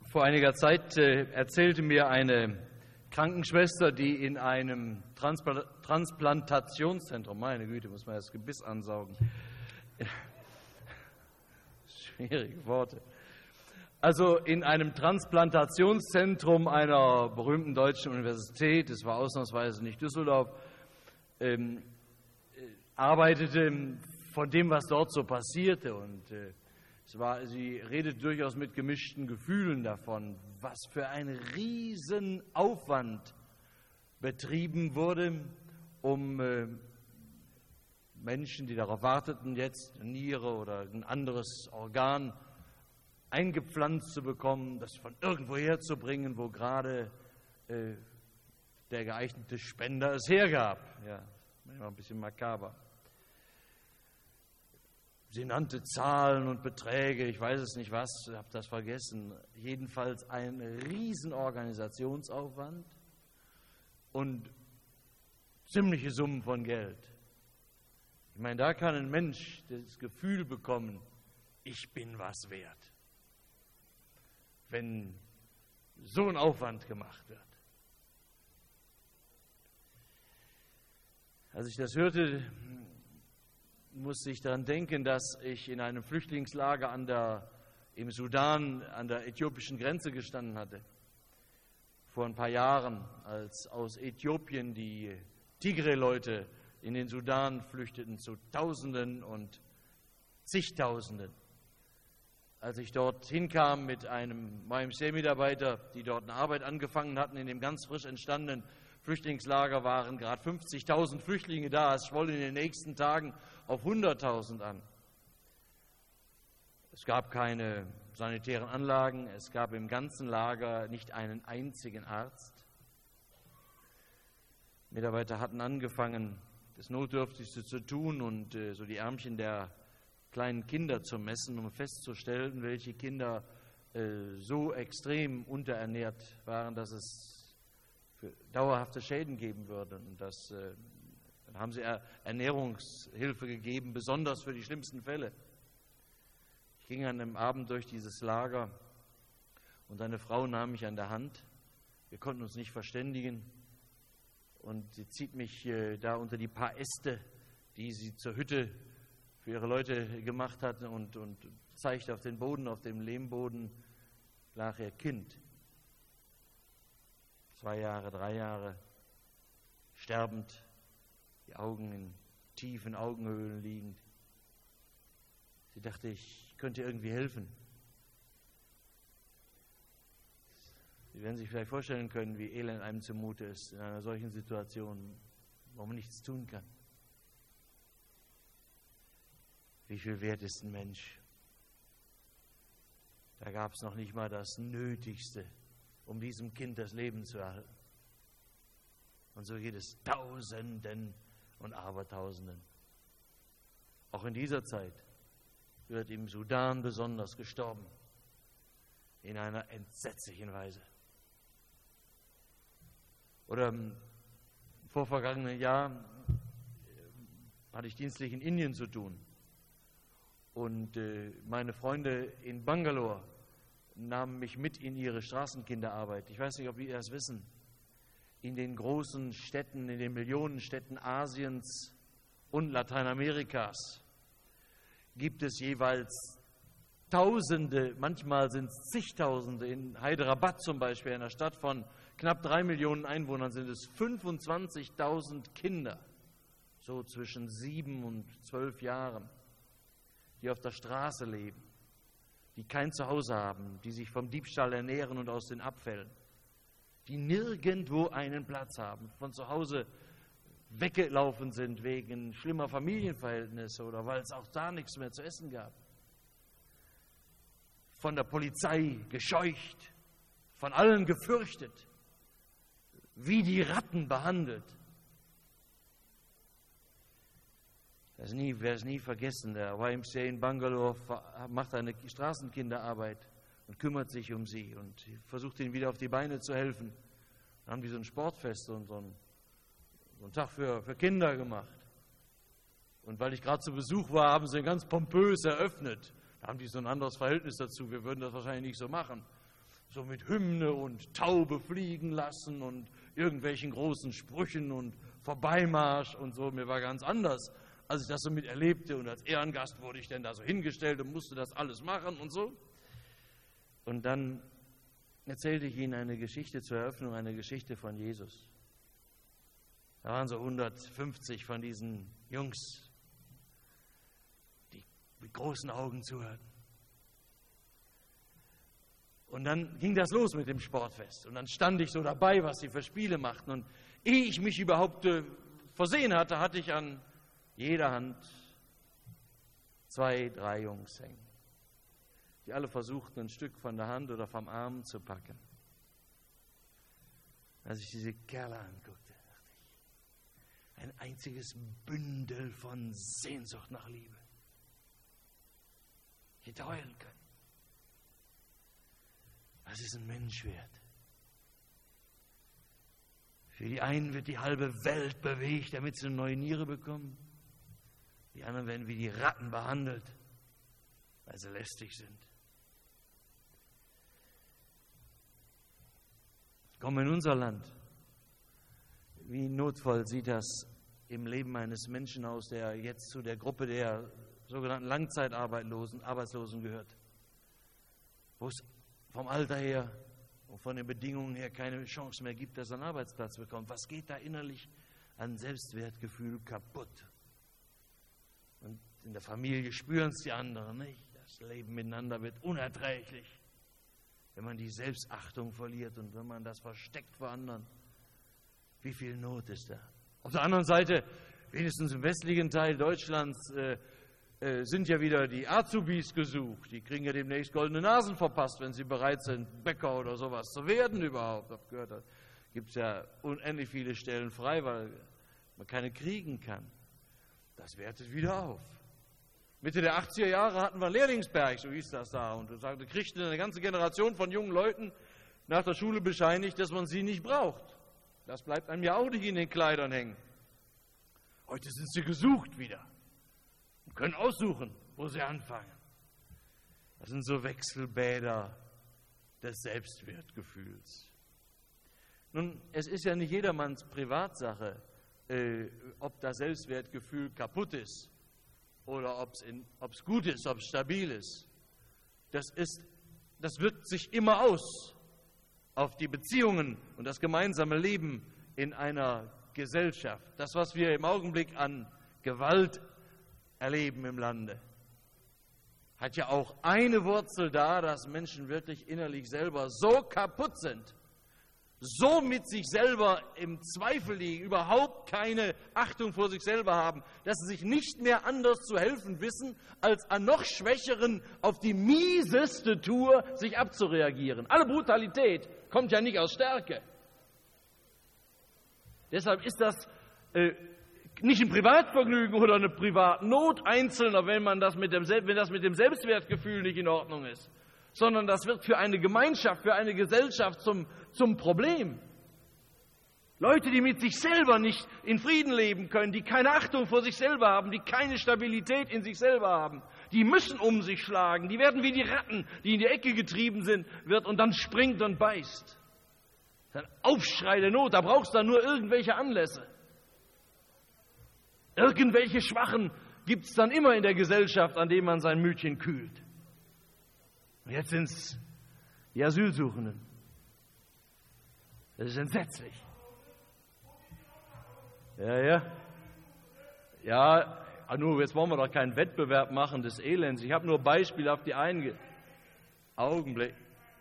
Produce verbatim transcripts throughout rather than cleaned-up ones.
Vor einiger Zeit äh, erzählte mir eine Krankenschwester, die in einem Transpla- Transplantationszentrum, meine Güte, muss man das Gebiss ansaugen, schwierige Worte, also in einem Transplantationszentrum einer berühmten deutschen Universität, das war ausnahmsweise nicht Düsseldorf, ähm, äh, arbeitete, von dem, was dort so passierte. Und äh, es war, sie redete durchaus mit gemischten Gefühlen davon, was für ein Riesenaufwand betrieben wurde, um äh, Menschen, die darauf warteten, jetzt eine Niere oder ein anderes Organ eingepflanzt zu bekommen, das von irgendwo herzubringen, wo gerade äh, der geeignete Spender es hergab. Ja, manchmal ein bisschen makaber. Sie nannte Zahlen und Beträge, ich weiß es nicht was, habe das vergessen. Jedenfalls ein Riesenorganisationsaufwand und ziemliche Summen von Geld. Ich meine, da kann ein Mensch das Gefühl bekommen, ich bin was wert, wenn so ein Aufwand gemacht wird. Als ich das hörte, musste ich daran denken, dass ich in einem Flüchtlingslager an der, im Sudan an der äthiopischen Grenze gestanden hatte. Vor ein paar Jahren, als aus Äthiopien die Tigray-Leute in den Sudan flüchteten zu Tausenden und zigtausenden. Als ich dort hinkam mit einem Y M C A-Mitarbeiter, die dort eine Arbeit angefangen hatten, in dem ganz frisch entstandenen Flüchtlingslager waren gerade fünfzigtausend Flüchtlinge da. Es schwoll in den nächsten Tagen auf hunderttausend an. Es gab keine sanitären Anlagen, es gab im ganzen Lager nicht einen einzigen Arzt. Mitarbeiter hatten angefangen, das Notdürftigste zu tun und äh, so die Ärmchen der kleinen Kinder zu messen, um festzustellen, welche Kinder äh, so extrem unterernährt waren, dass es für dauerhafte Schäden geben würde. Und das, äh, dann haben sie Ernährungshilfe gegeben, besonders für die schlimmsten Fälle. Ich ging an einem Abend durch dieses Lager und eine Frau nahm mich an der Hand. Wir konnten uns nicht verständigen und sie zieht mich äh, da unter die paar Äste, die sie zur Hütte für ihre Leute gemacht hat, und, und zeigt auf den Boden, auf dem Lehmboden lag ihr Kind. Zwei Jahre, drei Jahre, sterbend, die Augen in tiefen Augenhöhlen liegend. Sie dachte, ich könnte irgendwie helfen. Sie werden sich vielleicht vorstellen können, wie elend einem zumute ist in einer solchen Situation, wo man nichts tun kann. Wie viel wert ist ein Mensch? Da gab es noch nicht mal das Nötigste, um diesem Kind das Leben zu erhalten. Und so geht es Tausenden und Abertausenden. Auch in dieser Zeit wird im Sudan besonders gestorben, in einer entsetzlichen Weise. Oder im vorvergangenen Jahr hatte ich dienstlich in Indien zu tun. Und äh, meine Freunde in Bangalore nahmen mich mit in ihre Straßenkinderarbeit. Ich weiß nicht, ob Sie das wissen. In den großen Städten, in den Millionenstädten Asiens und Lateinamerikas gibt es jeweils Tausende, manchmal sind es zigtausende. In Hyderabad zum Beispiel, einer Stadt von knapp drei Millionen Einwohnern, sind es fünfundzwanzigtausend Kinder, so zwischen sieben und zwölf Jahren, die auf der Straße leben, die kein Zuhause haben, die sich vom Diebstahl ernähren und aus den Abfällen, die nirgendwo einen Platz haben, von zu Hause weggelaufen sind wegen schlimmer Familienverhältnisse oder weil es auch da nichts mehr zu essen gab, von der Polizei gescheucht, von allen gefürchtet, wie die Ratten behandelt. Ich werde es nie vergessen, der Y M C A in Bangalore macht eine Straßenkinderarbeit und kümmert sich um sie und versucht ihnen wieder auf die Beine zu helfen. Dann haben die so ein Sportfest und so einen, so einen Tag für, für Kinder gemacht. Und weil ich gerade zu Besuch war, haben sie ganz pompös eröffnet. Da haben die so ein anderes Verhältnis dazu. Wir würden das wahrscheinlich nicht so machen. so mit Hymne und Taube fliegen lassen und irgendwelchen großen Sprüchen und Vorbeimarsch und so. Mir war ganz anders, als ich das so miterlebte. Und als Ehrengast wurde ich dann da so hingestellt und musste das alles machen und so. Und dann erzählte ich ihnen eine Geschichte zur Eröffnung, eine Geschichte von Jesus. Da waren so hundertfünfzig von diesen Jungs, die mit großen Augen zuhörten. Und dann ging das los mit dem Sportfest. Und dann stand ich so dabei, was sie für Spiele machten. Und ehe ich mich überhaupt äh, versehen hatte, hatte ich an jeder Hand zwei, drei Jungs hängen, die alle versuchten, ein Stück von der Hand oder vom Arm zu packen. Als ich diese Kerle anguckte, dachte ich, ein einziges Bündel von Sehnsucht nach Liebe. Ich hätte heulen können. Was ist ein Mensch wert? Für die einen wird die halbe Welt bewegt, damit sie eine neue Niere bekommen. Die anderen werden wie die Ratten behandelt, weil sie lästig sind. Kommen wir in unser Land. Wie notvoll sieht das im Leben eines Menschen aus, der jetzt zu der Gruppe der sogenannten Langzeitarbeitslosen Arbeitslosen gehört, wo es vom Alter her und von den Bedingungen her keine Chance mehr gibt, dass er einen Arbeitsplatz bekommt. Was geht da innerlich an Selbstwertgefühl kaputt? Und in der Familie spüren es die anderen nicht. Das Leben miteinander wird unerträglich, wenn man die Selbstachtung verliert und wenn man das versteckt vor anderen. Wie viel Not ist da? Auf der anderen Seite, wenigstens im westlichen Teil Deutschlands, äh, äh, sind ja wieder die Azubis gesucht. Die kriegen ja demnächst goldene Nasen verpasst, wenn sie bereit sind, Bäcker oder sowas zu werden überhaupt. Ich habe gehört, da gibt es ja unendlich viele Stellen frei, weil man keine kriegen kann. Das wertet wieder auf. Mitte der achtziger Jahre hatten wir Lehrlingsberg, so hieß das da. Und da kriegte eine ganze Generation von jungen Leuten nach der Schule bescheinigt, dass man sie nicht braucht. Das bleibt einem ja auch nicht in den Kleidern hängen. Heute sind sie gesucht wieder und können aussuchen, wo sie anfangen. Das sind so Wechselbäder des Selbstwertgefühls. Nun, es ist ja nicht jedermanns Privatsache, äh, ob das Selbstwertgefühl kaputt ist oder ob es gut ist, ob es stabil ist. Das ist, das wirkt sich immer aus auf die Beziehungen und das gemeinsame Leben in einer Gesellschaft. Das, was wir im Augenblick an Gewalt erleben im Lande, hat ja auch eine Wurzel da, dass Menschen wirklich innerlich selber so kaputt sind, so mit sich selber im Zweifel liegen, überhaupt keine Achtung vor sich selber haben, dass sie sich nicht mehr anders zu helfen wissen, als an noch Schwächeren auf die mieseste Tour sich abzureagieren. Alle Brutalität kommt ja nicht aus Stärke. Deshalb ist das äh, nicht ein Privatvergnügen oder eine Privatnot Einzelner, wenn, man das mit dem, wenn das mit dem Selbstwertgefühl nicht in Ordnung ist, sondern das wird für eine Gemeinschaft, für eine Gesellschaft zum, zum Problem. Leute, die mit sich selber nicht in Frieden leben können, die keine Achtung vor sich selber haben, die keine Stabilität in sich selber haben, die müssen um sich schlagen, die werden wie die Ratten, die in die Ecke getrieben sind, wird und dann springt und beißt. Das ist ein Aufschrei der Not, da brauchst du dann nur irgendwelche Anlässe. Irgendwelche Schwachen gibt es dann immer in der Gesellschaft, an denen man sein Mütchen kühlt. Und jetzt sind es die Asylsuchenden. Das ist entsetzlich. Ja, ja. Ja, nur jetzt wollen wir doch keinen Wettbewerb machen des Elends. Ich habe nur beispielhaft die einge... Augenblick.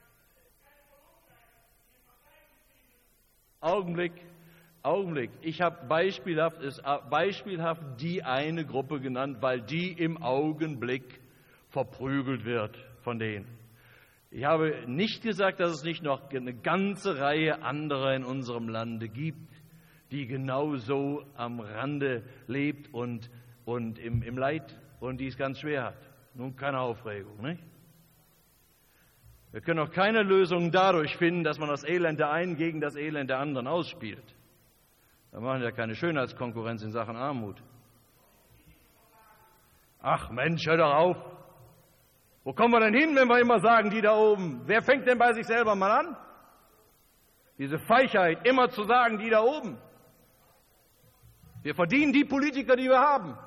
Augenblick. Augenblick. Ich habe beispielhaft, ist, beispielhaft die eine Gruppe genannt, weil die im Augenblick verprügelt wird von denen. Ich habe nicht gesagt, dass es nicht noch eine ganze Reihe anderer in unserem Lande gibt, die genauso am Rande lebt und, und im, im Leid und die es ganz schwer hat. Nun keine Aufregung, nicht? Wir können auch keine Lösung dadurch finden, dass man das Elend der einen gegen das Elend der anderen ausspielt. Da machen wir ja keine Schönheitskonkurrenz in Sachen Armut. Ach Mensch, hör doch auf. Wo kommen wir denn hin, wenn wir immer sagen, die da oben? Wer fängt denn bei sich selber mal an? Diese Feigheit, immer zu sagen, die da oben. Wir verdienen die Politiker, die wir haben.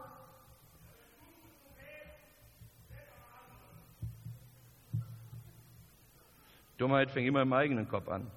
Dummheit fängt immer im eigenen Kopf an.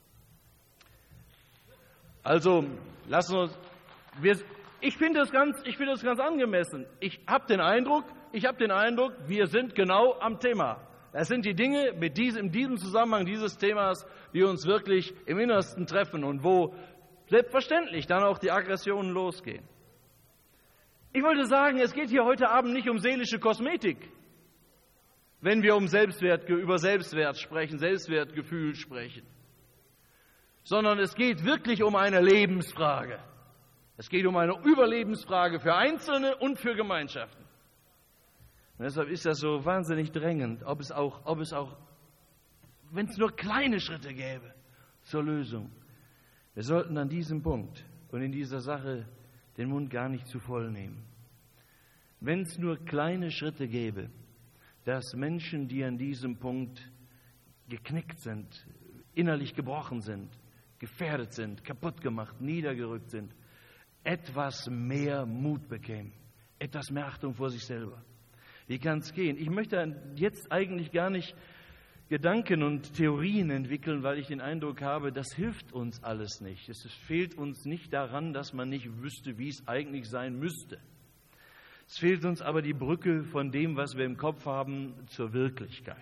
Also, lassen wir uns, wir, ich finde das ganz, ich finde das ganz angemessen. Ich habe den Eindruck, ich habe den Eindruck, wir sind genau am Thema. Das sind die Dinge mit diesem, in diesem Zusammenhang dieses Themas, die uns wirklich im Innersten treffen und wo selbstverständlich dann auch die Aggressionen losgehen. Ich wollte sagen, es geht hier heute Abend nicht um seelische Kosmetik, wenn wir um Selbstwert, über Selbstwert sprechen, Selbstwertgefühl sprechen, sondern es geht wirklich um eine Lebensfrage. Es geht um eine Überlebensfrage für Einzelne und für Gemeinschaften. Und deshalb ist das so wahnsinnig drängend, ob es auch, ob es auch, wenn es nur kleine Schritte gäbe zur Lösung. Wir sollten an diesem Punkt und in dieser Sache den Mund gar nicht zu voll nehmen. Wenn es nur kleine Schritte gäbe, dass Menschen, die an diesem Punkt geknickt sind, innerlich gebrochen sind, gefährdet sind, kaputt gemacht, niedergerückt sind, etwas mehr Mut bekämen, etwas mehr Achtung vor sich selber. Wie kann es gehen? Ich möchte jetzt eigentlich gar nicht Gedanken und Theorien entwickeln, weil ich den Eindruck habe, das hilft uns alles nicht. Es fehlt uns nicht daran, dass man nicht wüsste, wie es eigentlich sein müsste. Es fehlt uns aber die Brücke von dem, was wir im Kopf haben, zur Wirklichkeit.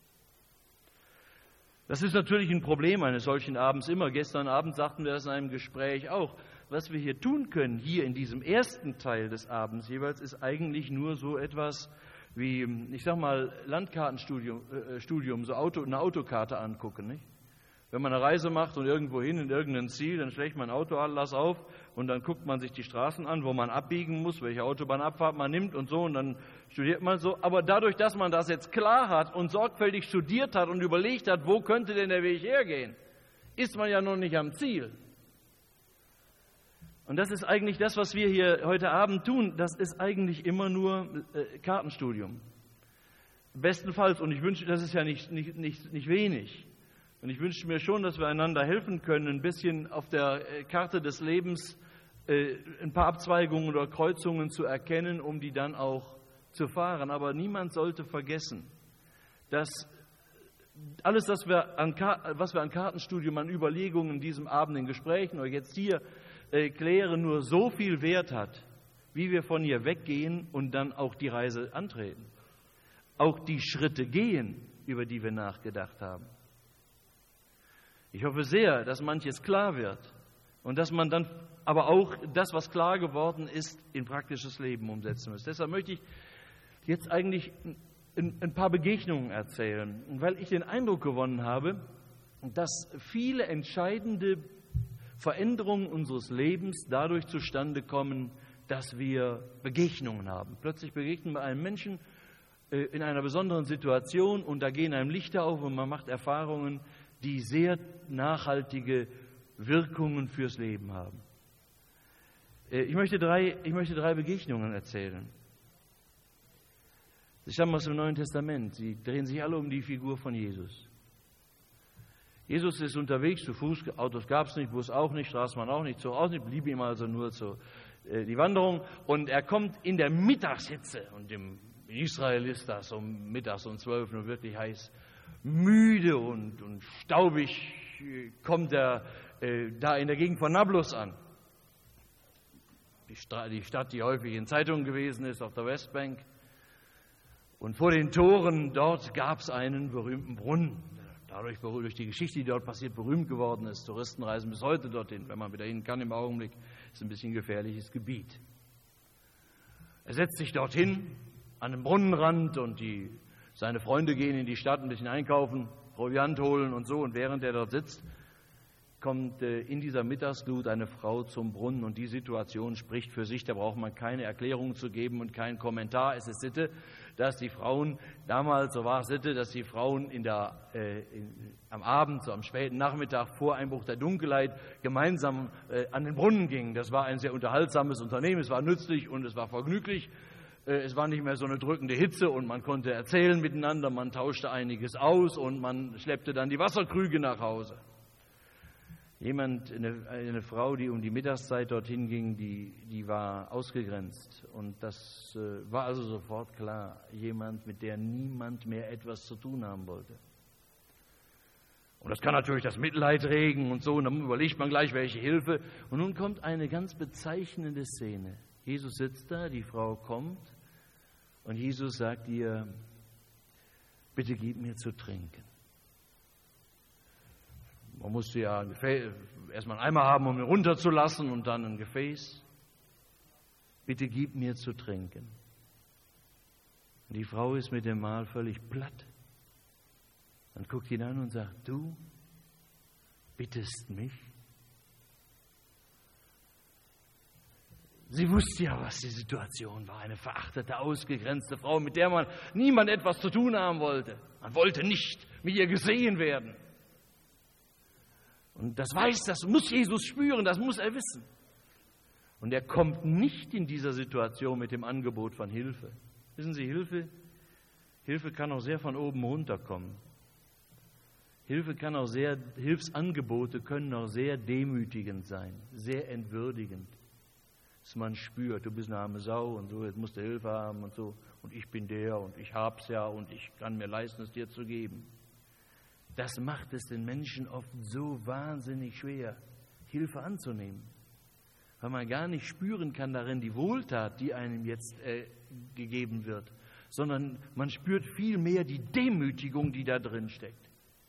Das ist natürlich ein Problem eines solchen Abends immer. Gestern Abend sagten wir das in einem Gespräch auch. Was wir hier tun können, hier in diesem ersten Teil des Abends jeweils, ist eigentlich nur so etwas wie, ich sag mal, Landkartenstudium, äh, Studium, so Auto, eine Autokarte angucken, nicht? Wenn man eine Reise macht und irgendwo hin in irgendein Ziel, dann schlägt man Autoatlas auf und dann guckt man sich die Straßen an, wo man abbiegen muss, welche Autobahnabfahrt man nimmt und so, und dann studiert man so. Aber dadurch, dass man das jetzt klar hat und sorgfältig studiert hat und überlegt hat, wo könnte denn der Weg hergehen, ist man ja noch nicht am Ziel. Und das ist eigentlich das, was wir hier heute Abend tun. Das ist eigentlich immer nur äh, Kartenstudium. Bestenfalls, und ich wünsche, das ist ja nicht, nicht, nicht, nicht wenig. Und ich wünsche mir schon, dass wir einander helfen können, ein bisschen auf der Karte des Lebens äh, ein paar Abzweigungen oder Kreuzungen zu erkennen, um die dann auch zu fahren. Aber niemand sollte vergessen, dass alles, was wir an, was wir an Kartenstudium, an Überlegungen in diesem Abend in Gesprächen oder jetzt hier äh, klären, nur so viel Wert hat, wie wir von hier weggehen und dann auch die Reise antreten. Auch die Schritte gehen, über die wir nachgedacht haben. Ich hoffe sehr, dass manches klar wird und dass man dann aber auch das, was klar geworden ist, in praktisches Leben umsetzen muss. Deshalb möchte ich jetzt eigentlich ein paar Begegnungen erzählen, weil ich den Eindruck gewonnen habe, dass viele entscheidende Veränderungen unseres Lebens dadurch zustande kommen, dass wir Begegnungen haben. Plötzlich begegnen wir einem Menschen in einer besonderen Situation und da gehen einem Lichter auf und man macht Erfahrungen, die sehr nachhaltige Wirkungen fürs Leben haben. Ich möchte drei, ich möchte drei Begegnungen erzählen. Sie stammen aus dem Neuen Testament. Sie drehen sich alle um die Figur von Jesus. Jesus ist unterwegs, zu Fuß, Autos gab es nicht, Bus auch nicht, Straßenbahn auch nicht, Zug auch nicht, blieb ihm also nur zu, äh, die Wanderung. Und er kommt in der Mittagshitze, und im, in Israel ist das um mittags um zwölf nur wirklich heiß, müde und, und staubig, kommt er äh, da in der Gegend von Nablus an. Die, Stra- die Stadt, die häufig in Zeitungen gewesen ist, auf der Westbank. Und vor den Toren dort gab es einen berühmten Brunnen. Dadurch, durch die Geschichte, die dort passiert, berühmt geworden ist. Touristen reisen bis heute dorthin, wenn man wieder hin kann im Augenblick. Ist ein bisschen gefährliches Gebiet. Er setzt sich dorthin, an den Brunnenrand, und die, seine Freunde gehen in die Stadt ein bisschen einkaufen, Proviant holen und so. Und während er dort sitzt, kommt äh, in dieser Mittagsglut eine Frau zum Brunnen. Und die Situation spricht für sich. Da braucht man keine Erklärung zu geben und keinen Kommentar. Es ist Sitte, dass die Frauen, damals, so war es Sitte, dass die Frauen in der, äh, in, am Abend, so am späten Nachmittag vor Einbruch der Dunkelheit gemeinsam äh, an den Brunnen gingen. Das war ein sehr unterhaltsames Unternehmen, es war nützlich und es war vergnüglich. Es war nicht mehr so eine drückende Hitze und man konnte erzählen miteinander, man tauschte einiges aus und man schleppte dann die Wasserkrüge nach Hause. Jemand, eine, eine Frau, die um die Mittagszeit dorthin ging, die, die war ausgegrenzt. Und das äh, war also sofort klar, jemand, mit der niemand mehr etwas zu tun haben wollte. Und das kann natürlich das Mitleid regen und so, und dann überlegt man gleich, welche Hilfe. Und nun kommt eine ganz bezeichnende Szene. Jesus sitzt da, die Frau kommt und Jesus sagt ihr, bitte gib mir zu trinken. Man musste ja erstmal einen Eimer haben, um ihn runterzulassen und dann ein Gefäß. Bitte gib mir zu trinken. Und die Frau ist mit dem Mahl völlig platt. Dann guckt ihn an und sagt, du bittest mich? Sie wusste ja, was die Situation war. Eine verachtete, ausgegrenzte Frau, mit der man niemand etwas zu tun haben wollte. Man wollte nicht mit ihr gesehen werden. Und das weiß, das muss Jesus spüren, das muss er wissen. Und er kommt nicht in dieser Situation mit dem Angebot von Hilfe. Wissen Sie, Hilfe, Hilfe kann auch sehr von oben runterkommen. Hilfe kann auch sehr, Hilfsangebote können auch sehr demütigend sein, sehr entwürdigend. Dass man spürt, du bist eine arme Sau und so, jetzt musst du Hilfe haben und so. Und ich bin der und ich hab's ja und ich kann mir leisten, es dir zu geben. Das macht es den Menschen oft so wahnsinnig schwer, Hilfe anzunehmen. Weil man gar nicht spüren kann darin die Wohltat, die einem jetzt äh, gegeben wird, sondern man spürt vielmehr die Demütigung, die da drin steckt.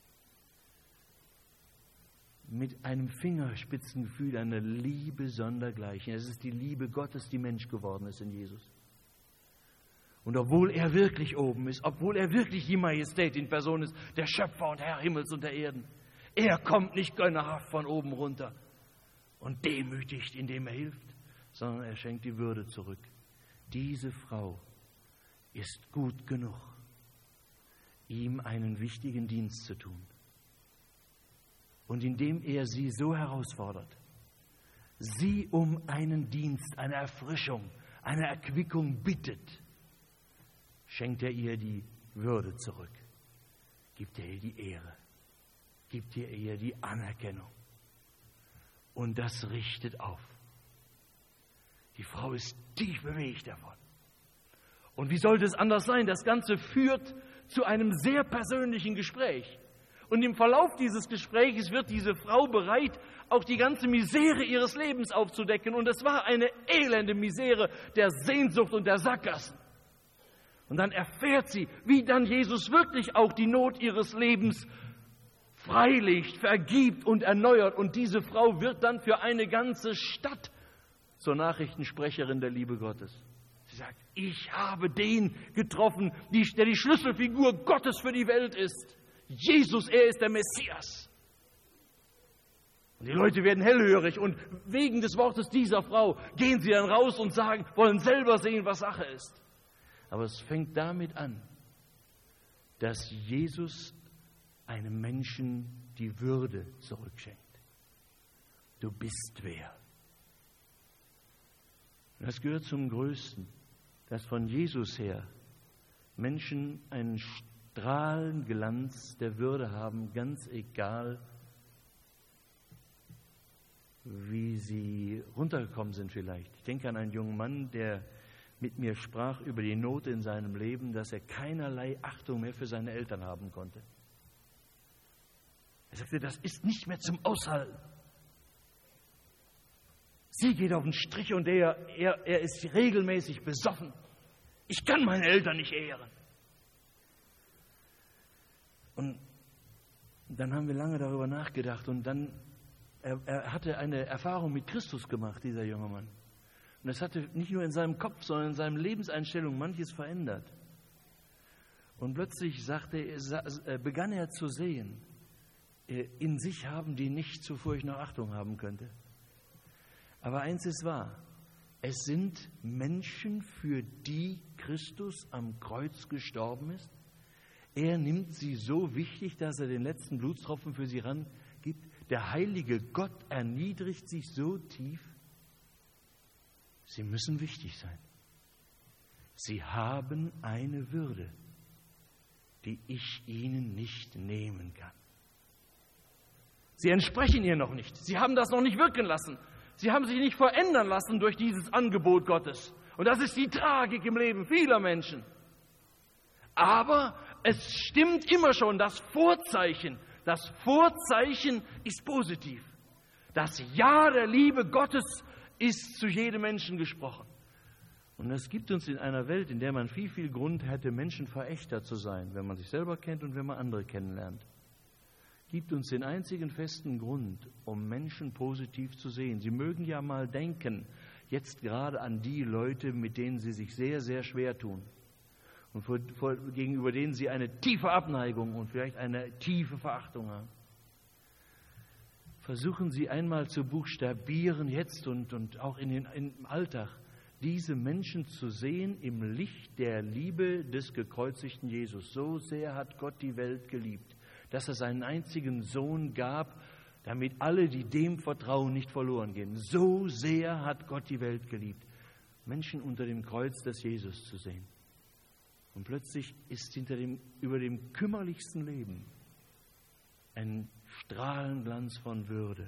Mit einem Fingerspitzengefühl einer Liebe sondergleichen. Es ist die Liebe Gottes, die Mensch geworden ist in Jesus. Und obwohl er wirklich oben ist, obwohl er wirklich die Majestät in Person ist, der Schöpfer und Herr Himmels und der Erden, er kommt nicht gönnerhaft von oben runter und demütigt, indem er hilft, sondern er schenkt die Würde zurück. Diese Frau ist gut genug, ihm einen wichtigen Dienst zu tun. Und indem er sie so herausfordert, sie um einen Dienst, eine Erfrischung, eine Erquickung bittet, schenkt er ihr die Würde zurück, gibt er ihr die Ehre, gibt er ihr die Anerkennung. Und das richtet auf. Die Frau ist tief bewegt davon. Und wie sollte es anders sein? Das Ganze führt zu einem sehr persönlichen Gespräch. Und im Verlauf dieses Gesprächs wird diese Frau bereit, auch die ganze Misere ihres Lebens aufzudecken. Und es war eine elende Misere der Sehnsucht und der Sackgassen. Und dann erfährt sie, wie dann Jesus wirklich auch die Not ihres Lebens freilegt, vergibt und erneuert. Und diese Frau wird dann für eine ganze Stadt zur Nachrichtensprecherin der Liebe Gottes. Sie sagt, ich habe den getroffen, der die Schlüsselfigur Gottes für die Welt ist. Jesus, er ist der Messias. Und die Leute werden hellhörig und wegen des Wortes dieser Frau gehen sie dann raus und sagen, wollen selber sehen, was Sache ist. Aber es fängt damit an, dass Jesus einem Menschen die Würde zurückschenkt. Du bist wer. Und das gehört zum Größten, dass von Jesus her Menschen einen Strahlenglanz der Würde haben, ganz egal, wie sie runtergekommen sind vielleicht. Ich denke an einen jungen Mann, der mit mir sprach über die Not in seinem Leben, dass er keinerlei Achtung mehr für seine Eltern haben konnte. Er sagte, das ist nicht mehr zum Aushalten. Sie geht auf den Strich und er, er, er ist regelmäßig besoffen. Ich kann meine Eltern nicht ehren. Und dann haben wir lange darüber nachgedacht und dann, er, er hatte eine Erfahrung mit Christus gemacht, dieser junge Mann. Und das hatte nicht nur in seinem Kopf, sondern in seiner Lebenseinstellung manches verändert. Und plötzlich sagte, er, begann er zu sehen, in sich haben, die nicht zuvor ich noch Achtung haben könnte. Aber eins ist wahr, es sind Menschen, für die Christus am Kreuz gestorben ist. Er nimmt sie so wichtig, dass er den letzten Blutstropfen für sie rangibt. Der heilige Gott erniedrigt sich so tief. Sie müssen wichtig sein. Sie haben eine Würde, die ich ihnen nicht nehmen kann. Sie entsprechen ihr noch nicht. Sie haben das noch nicht wirken lassen. Sie haben sich nicht verändern lassen durch dieses Angebot Gottes. Und das ist die Tragik im Leben vieler Menschen. Aber es stimmt immer schon, das Vorzeichen, das Vorzeichen ist positiv. Das Ja der Liebe Gottes ist zu jedem Menschen gesprochen. Und das gibt uns in einer Welt, in der man viel, viel Grund hätte, Menschenverächter zu sein, wenn man sich selber kennt und wenn man andere kennenlernt, gibt uns den einzigen festen Grund, um Menschen positiv zu sehen. Sie mögen ja mal denken, jetzt gerade an die Leute, mit denen sie sich sehr, sehr schwer tun und vor, vor, gegenüber denen sie eine tiefe Abneigung und vielleicht eine tiefe Verachtung haben. Versuchen Sie einmal zu buchstabieren jetzt und, und auch in den, im Alltag, diese Menschen zu sehen im Licht der Liebe des gekreuzigten Jesus. So sehr hat Gott die Welt geliebt, dass er seinen einzigen Sohn gab, damit alle, die dem vertrauen, nicht verloren gehen. So sehr hat Gott die Welt geliebt, Menschen unter dem Kreuz des Jesus zu sehen. Und plötzlich ist hinter dem, über dem kümmerlichsten Leben ein Strahlenglanz von Würde.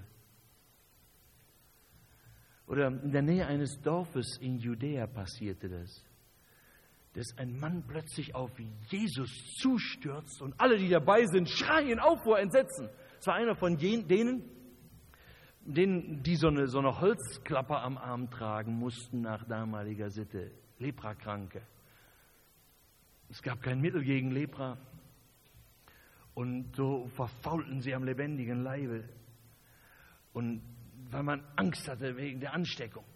Oder in der Nähe eines Dorfes in Judäa passierte das, dass ein Mann plötzlich auf Jesus zustürzt und alle, die dabei sind, schreien auf vor Entsetzen. Es war einer von denen, denen, die so eine, so eine Holzklappe am Arm tragen mussten nach damaliger Sitte, Leprakranke. Es gab kein Mittel gegen Lepra und so verfaulten sie am lebendigen Leibe. Und weil man Angst hatte wegen der Ansteckung,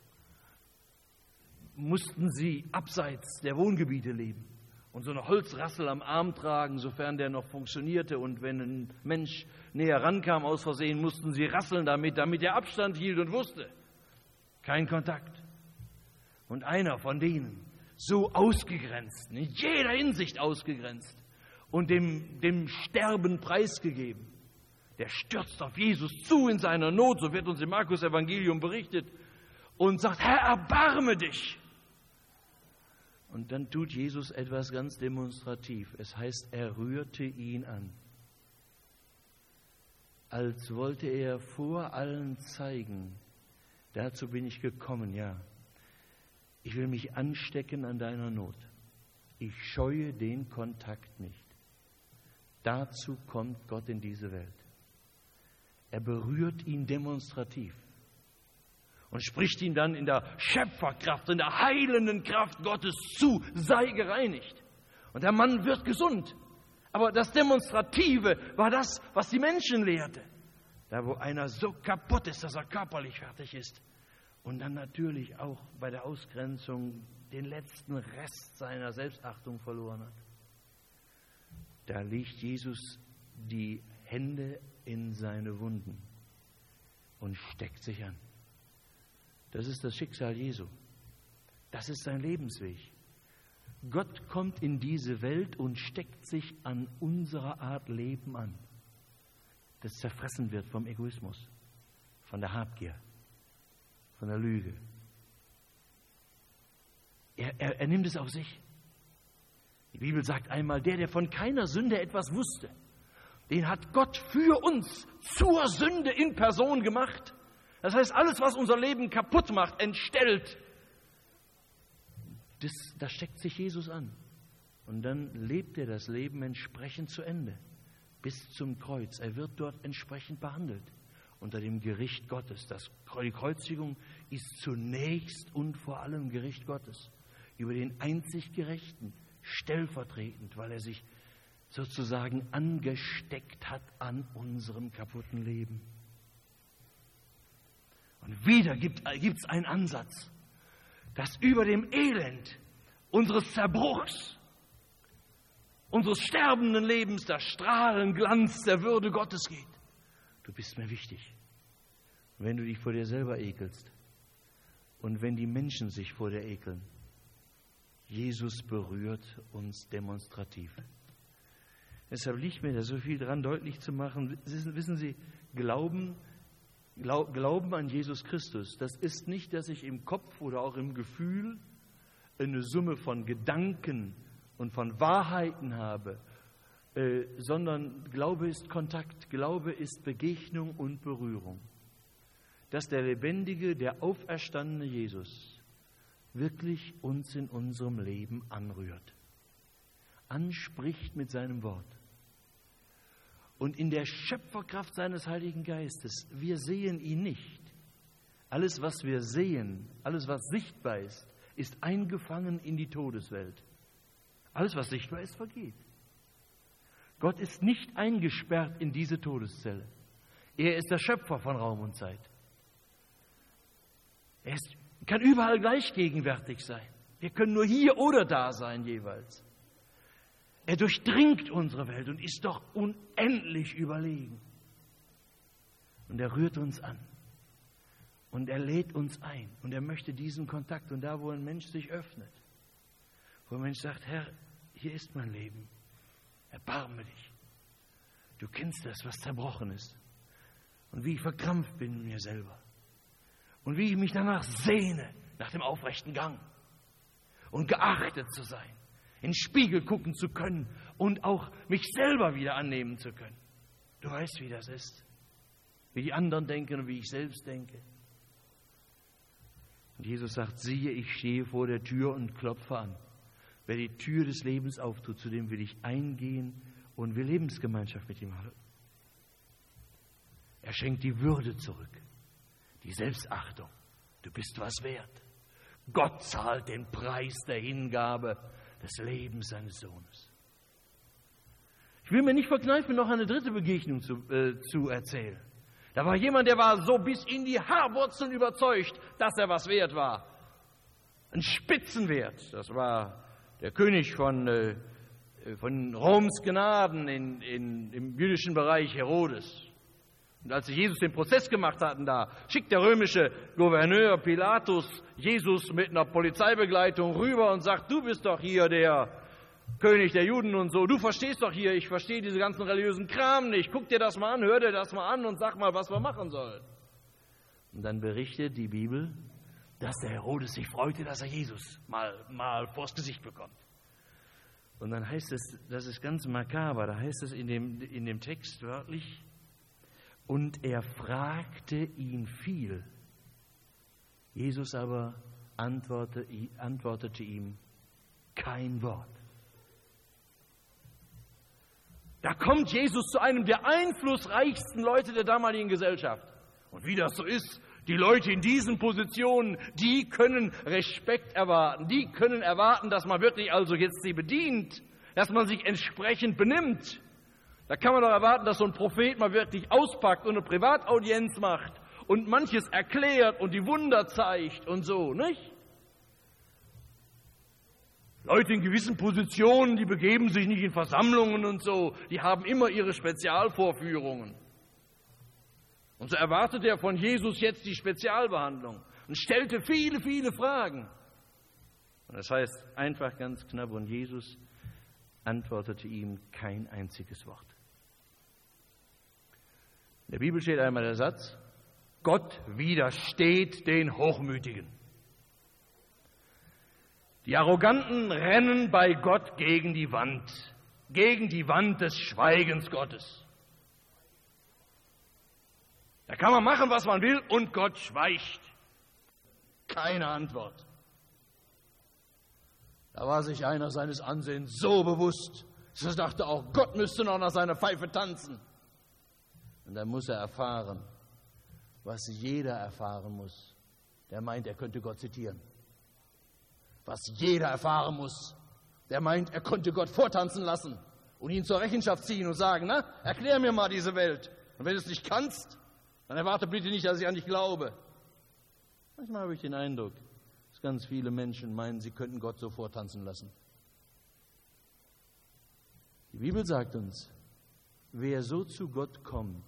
mussten sie abseits der Wohngebiete leben und so eine Holzrassel am Arm tragen, sofern der noch funktionierte. Und wenn ein Mensch näher rankam aus Versehen, mussten sie rasseln damit, damit er Abstand hielt und wusste, kein Kontakt. Und einer von denen, so ausgegrenzt, in jeder Hinsicht ausgegrenzt und dem, dem Sterben preisgegeben, der stürzt auf Jesus zu in seiner Not, so wird uns im Markus-Evangelium berichtet, und sagt, Herr, erbarme dich. Und dann tut Jesus etwas ganz demonstrativ. Es heißt, er rührte ihn an, als wollte er vor allen zeigen, dazu bin ich gekommen, ja. Ich will mich anstecken an deiner Not. Ich scheue den Kontakt nicht. Dazu kommt Gott in diese Welt. Er berührt ihn demonstrativ und spricht ihm dann in der Schöpferkraft, in der heilenden Kraft Gottes zu, sei gereinigt. Und der Mann wird gesund. Aber das Demonstrative war das, was die Menschen lehrte. Da, wo einer so kaputt ist, dass er körperlich fertig ist. Und dann natürlich auch bei der Ausgrenzung den letzten Rest seiner Selbstachtung verloren hat. Da legt Jesus die Hände in seine Wunden und steckt sich an. Das ist das Schicksal Jesu. Das ist sein Lebensweg. Gott kommt in diese Welt und steckt sich an unserer Art Leben an, das zerfressen wird vom Egoismus, von der Habgier, von der Lüge. Er, er, er nimmt es auf sich. Die Bibel sagt einmal, der, der von keiner Sünde etwas wusste, den hat Gott für uns zur Sünde in Person gemacht. Das heißt, alles, was unser Leben kaputt macht, entstellt, das, da steckt sich Jesus an. Und dann lebt er das Leben entsprechend zu Ende, bis zum Kreuz. Er wird dort entsprechend behandelt, unter dem Gericht Gottes. Das, die Kreuzigung ist zunächst und vor allem Gericht Gottes über den einzig Gerechten, stellvertretend, weil er sich sozusagen angesteckt hat an unserem kaputten Leben. Und wieder gibt es einen Ansatz, dass über dem Elend unseres Zerbruchs, unseres sterbenden Lebens, der Strahlenglanz der Würde Gottes geht. Du bist mir wichtig. Und wenn du dich vor dir selber ekelst und wenn die Menschen sich vor dir ekeln, Jesus berührt uns demonstrativ. Deshalb liegt mir da so viel dran, deutlich zu machen. Wissen Sie, Glauben, Glauben an Jesus Christus, das ist nicht, dass ich im Kopf oder auch im Gefühl eine Summe von Gedanken und von Wahrheiten habe, äh, sondern Glaube ist Kontakt, Glaube ist Begegnung und Berührung. Dass der lebendige, der auferstandene Jesus wirklich uns in unserem Leben anrührt, anspricht mit seinem Wort. Und in der Schöpferkraft seines Heiligen Geistes, wir sehen ihn nicht. Alles, was wir sehen, alles, was sichtbar ist, ist eingefangen in die Todeswelt. Alles, was sichtbar ist, vergeht. Gott ist nicht eingesperrt in diese Todeszelle. Er ist der Schöpfer von Raum und Zeit. Er ist, kann überall gleich gegenwärtig sein. Wir können nur hier oder da sein jeweils. Er durchdringt unsere Welt und ist doch unendlich überlegen. Und er rührt uns an. Und er lädt uns ein. Und er möchte diesen Kontakt. Und da, wo ein Mensch sich öffnet, wo ein Mensch sagt, Herr, hier ist mein Leben. Erbarme dich. Du kennst das, was zerbrochen ist. Und wie ich verkrampft bin in mir selber. Und wie ich mich danach sehne, nach dem aufrechten Gang. Und geachtet zu sein. In den Spiegel gucken zu können und auch mich selber wieder annehmen zu können. Du weißt, wie das ist. Wie die anderen denken und wie ich selbst denke. Und Jesus sagt, siehe, ich stehe vor der Tür und klopfe an. Wer die Tür des Lebens auftut, zu dem will ich eingehen und will Lebensgemeinschaft mit ihm haben. Er schenkt die Würde zurück, die Selbstachtung. Du bist was wert. Gott zahlt den Preis der Hingabe des Lebens seines Sohnes. Ich will mir nicht verkneifen, noch eine dritte Begegnung zu, äh, zu erzählen. Da war jemand, der war so bis in die Haarwurzeln überzeugt, dass er was wert war. Ein Spitzenwert. Das war der König von, äh, von Roms Gnaden in, in, im jüdischen Bereich, Herodes. Und als sie Jesus den Prozess gemacht hatten da, schickt der römische Gouverneur Pilatus Jesus mit einer Polizeibegleitung rüber und sagt, du bist doch hier der König der Juden und so, du verstehst doch hier, ich verstehe diese ganzen religiösen Kram nicht, guck dir das mal an, hör dir das mal an und sag mal, was wir machen sollen. Und dann berichtet die Bibel, dass der Herodes sich freute, dass er Jesus mal, mal vors Gesicht bekommt. Und dann heißt es, das ist ganz makaber, da heißt es in dem, in dem Text wörtlich, und er fragte ihn viel. Jesus aber antwortete, antwortete ihm kein Wort. Da kommt Jesus zu einem der einflussreichsten Leute der damaligen Gesellschaft. Und wie das so ist, die Leute in diesen Positionen, die können Respekt erwarten. Die können erwarten, dass man wirklich also jetzt sie bedient, dass man sich entsprechend benimmt. Da kann man doch erwarten, dass so ein Prophet mal wirklich auspackt und eine Privataudienz macht und manches erklärt und die Wunder zeigt und so, nicht? Leute in gewissen Positionen, die begeben sich nicht in Versammlungen und so, die haben immer ihre Spezialvorführungen. Und so erwartet er von Jesus jetzt die Spezialbehandlung und stellte viele, viele Fragen. Und das heißt einfach ganz knapp, und Jesus antwortete ihm kein einziges Wort. In der Bibel steht einmal der Satz, Gott widersteht den Hochmütigen. Die Arroganten rennen bei Gott gegen die Wand, gegen die Wand des Schweigens Gottes. Da kann man machen, was man will, und Gott schweigt. Keine Antwort. Da war sich einer seines Ansehens so bewusst, dass er dachte, auch Gott müsste noch nach seiner Pfeife tanzen. Und dann muss er erfahren, was jeder erfahren muss, der meint, er könnte Gott zitieren. Was jeder erfahren muss, der meint, er könnte Gott vortanzen lassen und ihn zur Rechenschaft ziehen und sagen, na, erklär mir mal diese Welt. Und wenn du es nicht kannst, dann erwarte bitte nicht, dass ich an dich glaube. Manchmal habe ich den Eindruck, dass ganz viele Menschen meinen, sie könnten Gott so vortanzen lassen. Die Bibel sagt uns, wer so zu Gott kommt,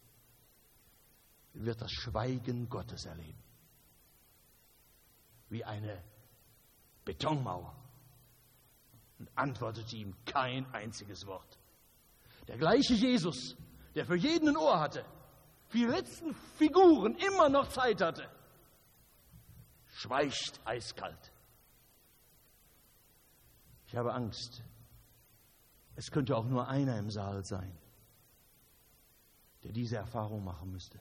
wird das Schweigen Gottes erleben. Wie eine Betonmauer. Und antwortete ihm kein einziges Wort. Der gleiche Jesus, der für jeden ein Ohr hatte, für die letzten Figuren immer noch Zeit hatte, schweigt eiskalt. Ich habe Angst. Es könnte auch nur einer im Saal sein, der diese Erfahrung machen müsste.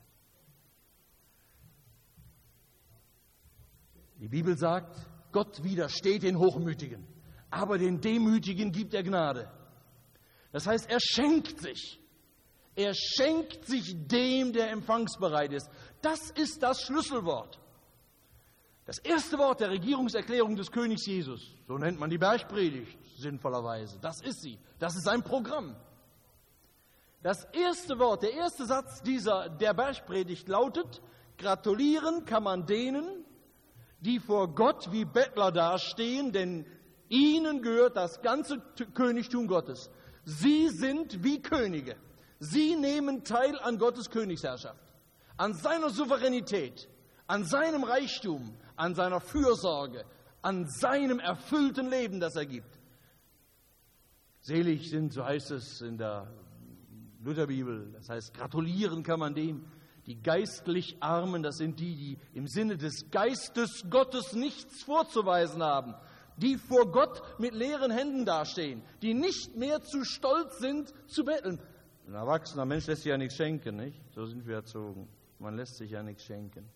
Die Bibel sagt, Gott widersteht den Hochmütigen, aber den Demütigen gibt er Gnade. Das heißt, er schenkt sich. Er schenkt sich dem, der empfangsbereit ist. Das ist das Schlüsselwort. Das erste Wort der Regierungserklärung des Königs Jesus, so nennt man die Bergpredigt sinnvollerweise. Das ist sie. Das ist sein Programm. Das erste Wort, der erste Satz dieser, der Bergpredigt lautet, gratulieren kann man denen, die vor Gott wie Bettler dastehen, denn ihnen gehört das ganze Königtum Gottes. Sie sind wie Könige. Sie nehmen teil an Gottes Königsherrschaft, an seiner Souveränität, an seinem Reichtum, an seiner Fürsorge, an seinem erfüllten Leben, das er gibt. Selig sind, so heißt es in der Lutherbibel, das heißt, gratulieren kann man dem, die geistlich Armen, das sind die, die im Sinne des Geistes Gottes nichts vorzuweisen haben, die vor Gott mit leeren Händen dastehen, die nicht mehr zu stolz sind zu betteln. Ein erwachsener Mensch lässt sich ja nichts schenken, nicht? So sind wir erzogen. Man lässt sich ja nichts schenken.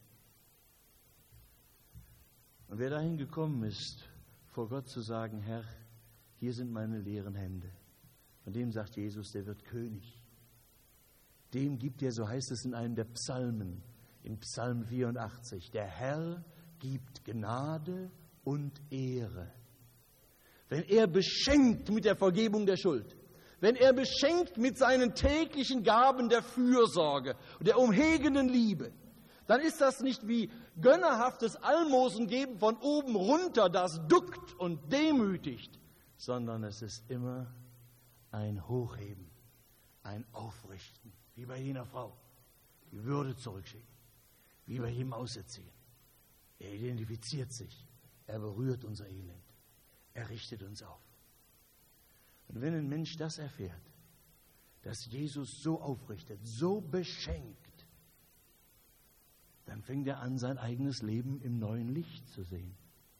Und wer dahin gekommen ist, vor Gott zu sagen, Herr, hier sind meine leeren Hände, von dem sagt Jesus, der wird König. Dem gibt er, so heißt es in einem der Psalmen, im Psalm vierundachtzig, der Herr gibt Gnade und Ehre. Wenn er beschenkt mit der Vergebung der Schuld, wenn er beschenkt mit seinen täglichen Gaben der Fürsorge und der umhegenden Liebe, dann ist das nicht wie gönnerhaftes Almosen geben von oben runter, das duckt und demütigt, sondern es ist immer ein Hochheben, ein Aufrichten, wie bei jener Frau, die Würde zurückschicken, wie bei jedem Auserziehen. Er identifiziert sich, er berührt unser Elend, er richtet uns auf. Und wenn ein Mensch das erfährt, dass Jesus so aufrichtet, so beschenkt, dann fängt er an, sein eigenes Leben im neuen Licht zu sehen.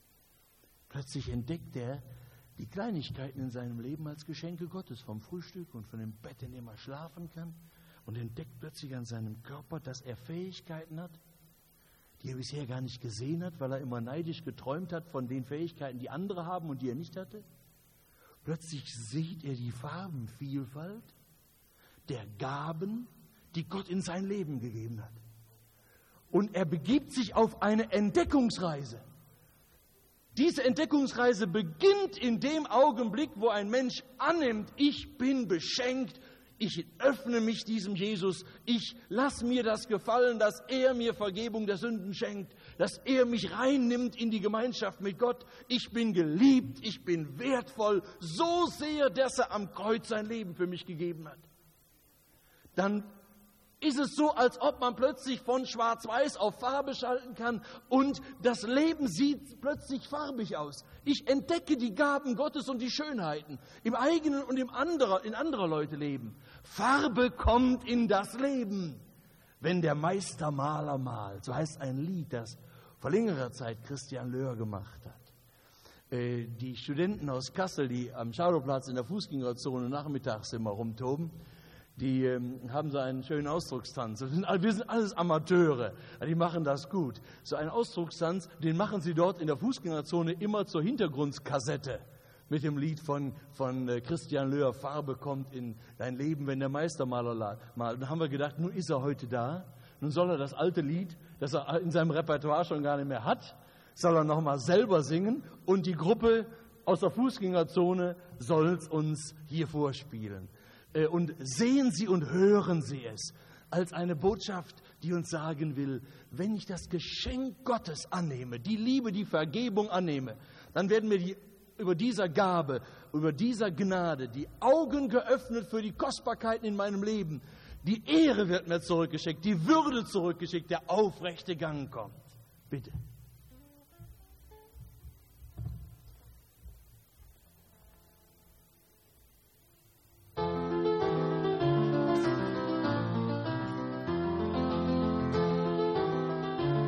Plötzlich entdeckt er die Kleinigkeiten in seinem Leben als Geschenke Gottes, vom Frühstück und von dem Bett, in dem er schlafen kann, und entdeckt plötzlich an seinem Körper, dass er Fähigkeiten hat, die er bisher gar nicht gesehen hat, weil er immer neidisch geträumt hat von den Fähigkeiten, die andere haben und die er nicht hatte. Plötzlich sieht er die Farbenvielfalt der Gaben, die Gott in sein Leben gegeben hat. Und er begibt sich auf eine Entdeckungsreise. Diese Entdeckungsreise beginnt in dem Augenblick, wo ein Mensch annimmt, ich bin beschenkt, ich öffne mich diesem Jesus, ich lasse mir das gefallen, dass er mir Vergebung der Sünden schenkt, dass er mich reinnimmt in die Gemeinschaft mit Gott. Ich bin geliebt, ich bin wertvoll, so sehr, dass er am Kreuz sein Leben für mich gegeben hat. Dann ist es so, als ob man plötzlich von Schwarz-Weiß auf Farbe schalten kann und das Leben sieht plötzlich farbig aus. Ich entdecke die Gaben Gottes und die Schönheiten im eigenen und im anderer, in anderer Leute Leben. Farbe kommt in das Leben, wenn der Meistermaler malt. So heißt ein Lied, das vor längerer Zeit Christian Löhr gemacht hat. Die Studenten aus Kassel, die am Schauderplatz in der Fußgängerzone nachmittags immer rumtoben, die ähm, haben so einen schönen Ausdruckstanz. Wir sind, wir sind alles Amateure, die machen das gut. So einen Ausdruckstanz, den machen sie dort in der Fußgängerzone immer zur Hintergrundkassette mit dem Lied von, von äh, Christian Löhr, Farbe kommt in dein Leben, wenn der Meistermaler malt. Und dann haben wir gedacht, nun ist er heute da, nun soll er das alte Lied, das er in seinem Repertoire schon gar nicht mehr hat, soll er nochmal selber singen und die Gruppe aus der Fußgängerzone soll es uns hier vorspielen. Und sehen Sie und hören Sie es als eine Botschaft, die uns sagen will, wenn ich das Geschenk Gottes annehme, die Liebe, die Vergebung annehme, dann werden mir die, über dieser Gabe, über dieser Gnade die Augen geöffnet für die Kostbarkeiten in meinem Leben. Die Ehre wird mir zurückgeschickt, die Würde zurückgeschickt, der aufrechte Gang kommt. Bitte.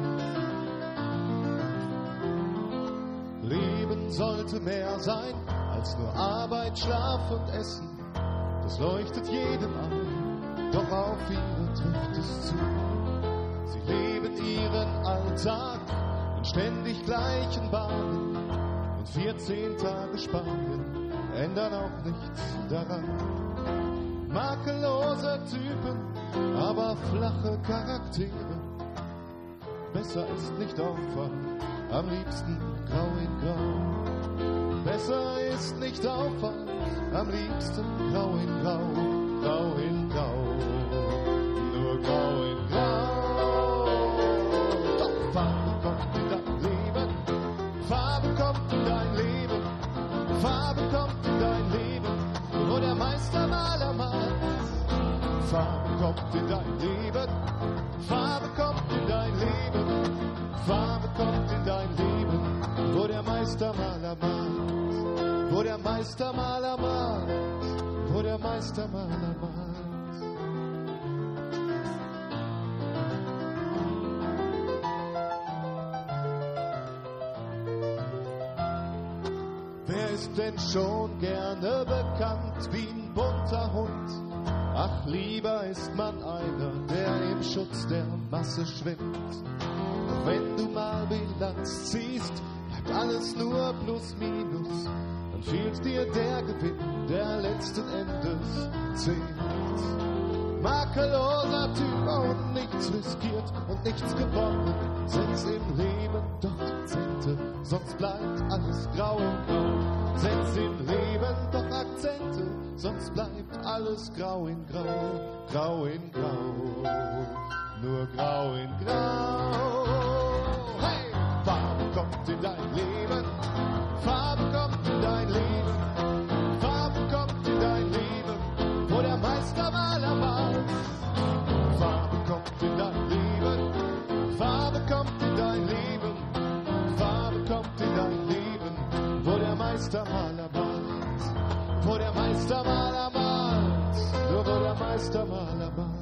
Sollte mehr sein als nur Arbeit, Schlaf und Essen. Das leuchtet jedem ein, doch auf ihre trifft es zu. Sie leben ihren Alltag in ständig gleichen Bahnen und vierzehn Tage Spanien ändern auch nichts daran. Makellose Typen, aber flache Charaktere. Besser ist nicht auffallen, am liebsten grau in grau. Besser ist nicht auffallen, am liebsten grau in grau, grau in grau, nur grau in grau. Doch Farbe kommt in dein Leben, Farbe kommt in dein Leben, Farbe kommt in dein Leben, wo der Meister Maler malt. Farbe kommt in dein Leben, Farbe kommt in dein Leben, Farbe kommt in dein Leben, wo der Meister Maler malt, wo der Meister Maler malt, wo der Meister Maler malt. Wer ist denn schon gerne bekannt wie ein bunter Hund? Ach, lieber ist man einer, der im Schutz der Masse schwimmt. Doch wenn du mal Bilanz ziehst, bleibt alles nur plus minus. Dann fehlt dir der Gewinn, der letzten Endes zählt. Makelloser Typ und nichts riskiert und nichts gewonnen. Setz im Leben doch Akzente, sonst bleibt alles grau und grau. Setz im Leben doch Akzente, sonst bleibt alles grau in grau, grau in grau, nur grau in grau. Hey! Farbe kommt in dein Leben, Farbe kommt in dein Leben, Farbe kommt in dein Leben, wo der Meister Maler malt. Farbe kommt in dein Leben, Farbe kommt in dein Leben, Farbe kommt in dein Leben, wo der Meister Maler malt, wo der Meister Maler malt, nur wo der Meister Maler malt.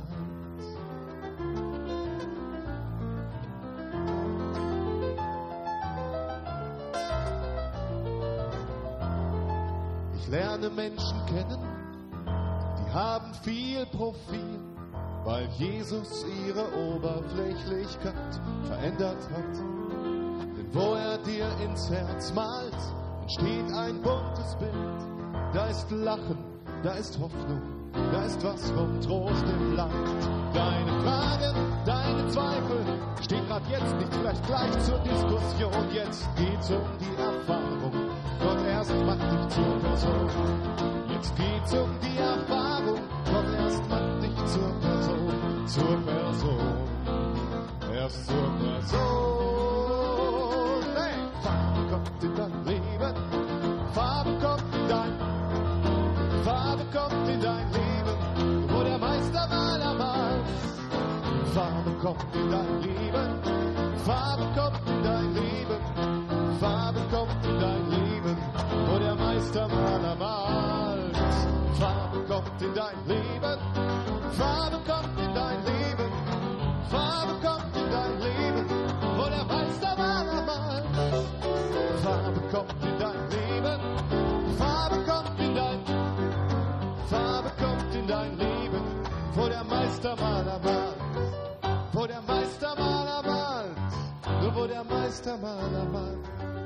Ich lerne Menschen kennen, die haben viel Profil, weil Jesus ihre Oberflächlichkeit verändert hat. Denn wo er dir ins Herz malt, entsteht ein buntes Bild. Da ist Lachen, da ist Hoffnung, da ist was vom Trost im Land. Deine Fragen, deine Zweifel stehen grad jetzt nicht, vielleicht gleich zur Diskussion. Jetzt geht's um die Erfahrung, Gott erst macht dich zur Person. Jetzt geht's um die Erfahrung, Gott erst macht dich zur Person, zur Person, erst zur Person. Hey, Farbe kommt in dein Leben, Farbe kommt in dein, Farbe kommt in dein Leben, wo der Meister Maler malt. Farbe kommt in dein Leben, Farbe kommt in dein Leben, Farbe kommt in dein Leben, wo der Meister Maler malt. Farbe kommt in dein Leben, Farbe kommt in dein Leben, Farbe kommt in dein Leben, wo der Meister Maler malt. Farbe kommt in dein Leben, Farbe kommt in dein, Farbe kommt in dein Leben, wo der Meister Maler malt, wo der Meister Maler malt, nur wo der Meister Maler malt.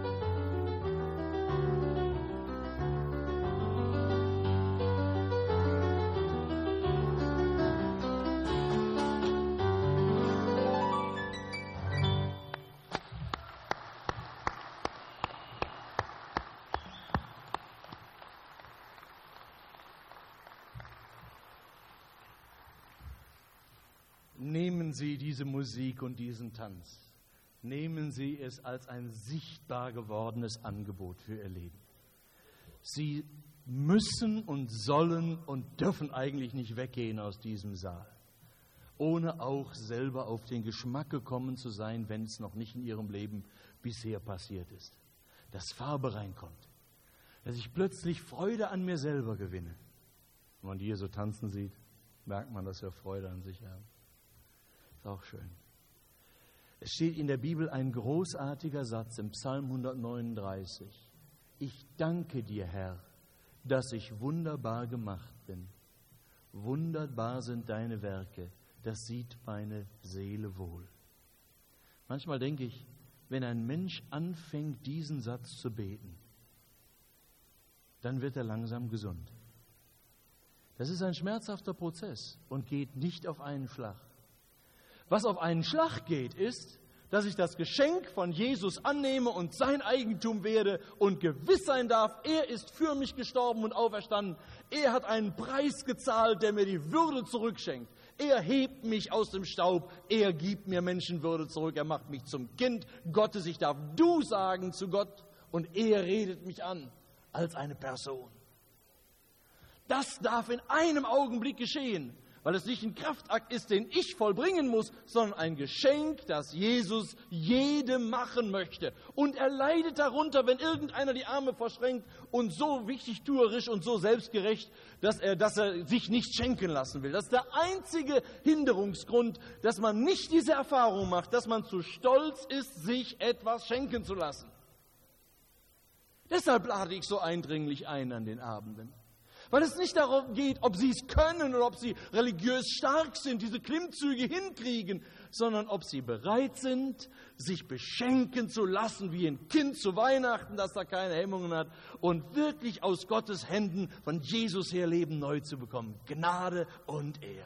Nehmen Sie diese Musik und diesen Tanz, nehmen Sie es als ein sichtbar gewordenes Angebot für Ihr Leben. Sie müssen und sollen und dürfen eigentlich nicht weggehen aus diesem Saal, ohne auch selber auf den Geschmack gekommen zu sein, wenn es noch nicht in Ihrem Leben bisher passiert ist. Dass Farbe reinkommt, dass ich plötzlich Freude an mir selber gewinne. Wenn man die hier so tanzen sieht, merkt man, dass wir Freude an sich haben. Ist auch schön. Es steht in der Bibel ein großartiger Satz im Psalm hundertneununddreißig. ich danke dir, Herr, dass ich wunderbar gemacht bin. Wunderbar sind deine Werke, das sieht meine Seele wohl. Manchmal denke ich, wenn ein Mensch anfängt, diesen Satz zu beten, dann wird er langsam gesund. Das ist ein schmerzhafter Prozess und geht nicht auf einen Schlag. Was auf einen Schlag geht, ist, dass ich das Geschenk von Jesus annehme und sein Eigentum werde und gewiss sein darf, er ist für mich gestorben und auferstanden. Er hat einen Preis gezahlt, der mir die Würde zurückschenkt. Er hebt mich aus dem Staub, er gibt mir Menschenwürde zurück, er macht mich zum Kind Gottes. Ich darf du sagen zu Gott und er redet mich an als eine Person. Das darf in einem Augenblick geschehen, weil es nicht ein Kraftakt ist, den ich vollbringen muss, sondern ein Geschenk, das Jesus jedem machen möchte. Und er leidet darunter, wenn irgendeiner die Arme verschränkt und so wichtigtuerisch und so selbstgerecht, dass er, dass er sich nicht schenken lassen will. Das ist der einzige Hinderungsgrund, dass man nicht diese Erfahrung macht, dass man zu stolz ist, sich etwas schenken zu lassen. Deshalb lade ich so eindringlich ein an den Abenden. Weil es nicht darum geht, ob sie es können oder ob sie religiös stark sind, diese Klimmzüge hinkriegen, sondern ob sie bereit sind, sich beschenken zu lassen wie ein Kind zu Weihnachten, das da keine Hemmungen hat und wirklich aus Gottes Händen von Jesus her Leben neu zu bekommen. Gnade und Ehre.